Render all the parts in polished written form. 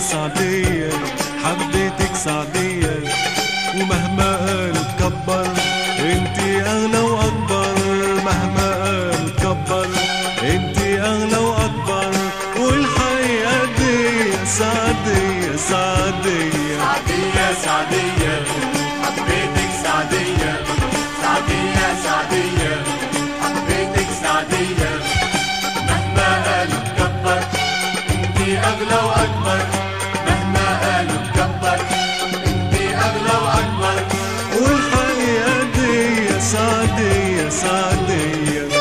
سعدية حبيتك سعدية، ومهما قالوا تكبر انتي اغلى واكبر، مهما قالوا تكبر انتي اغلى واكبر، والحقيقة دي سعدية سعدية سعدية سعدية حبيتك سعدية، سعدية سعدية حبيتك سعدية، مهما قالوا تكبر انتي اغلى واكبر، مهما قالوا تكبر انتي اغلى واكبر، والحقيقة دي سعدية سعدية.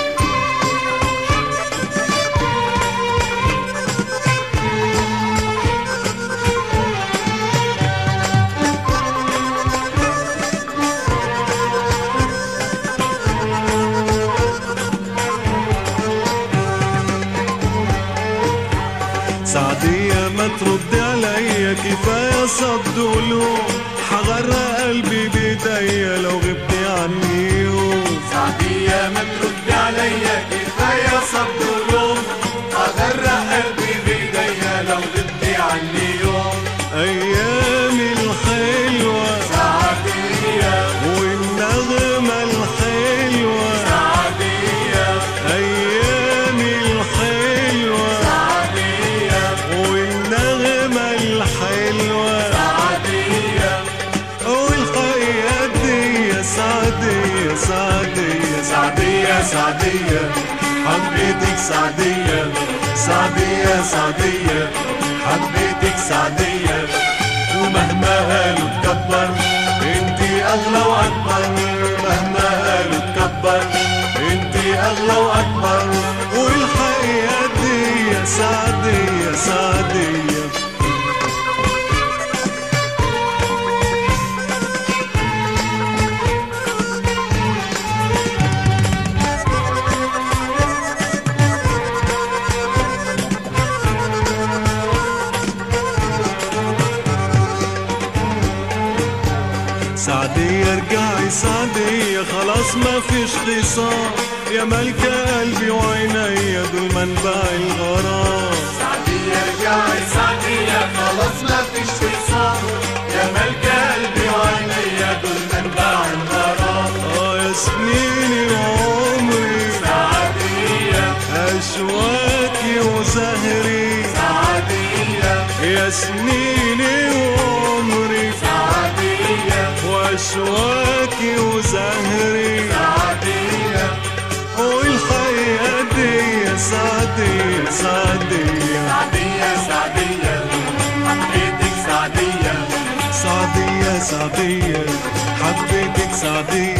سعدية ما تردي عليا، كفاية صد ولوم، حغرق قلبي بايديا لو غبتي عني يوم. سعدية ما تردي عليا، كفاية صد ولوم، حغرق قلبي بايديا لو غبتي عني يوم. أيامي الحلوة سعدية والنغمة الحلوة، سعدية أيامي الحلوة سعدية والنغمة الحلوة، سعدية والحقيقة دي سعدية سعدية سعدية سعدية حبيتك سعدية سعدية سعدية حبيتك سعدية، ومهما قالوا تكبر انتي اغلى واكبر، مهما قالوا تكبر انتي اغلى واكبر، والحقيقة دي سعدية سعدية. سعدية ارجعي سعدية خلاص ما فيش خصام، يا ملكة قلبي وعينيا دول منبع الغرام. سعدية ارجعي سعدية خلاص ما فيش خصام، يا ملكة قلبي وعينيا دول منبع الغرام. يا سنيني وعمري سعدية أشواكي وزهري، سعدية يا سنيني وعمري سعدية وأشواكي وزهري، سعدية والحقيقة دي سعدية سعدية سعدية سعدية حبيتك سعدية، سعدية سعدية حبيتك سعدية.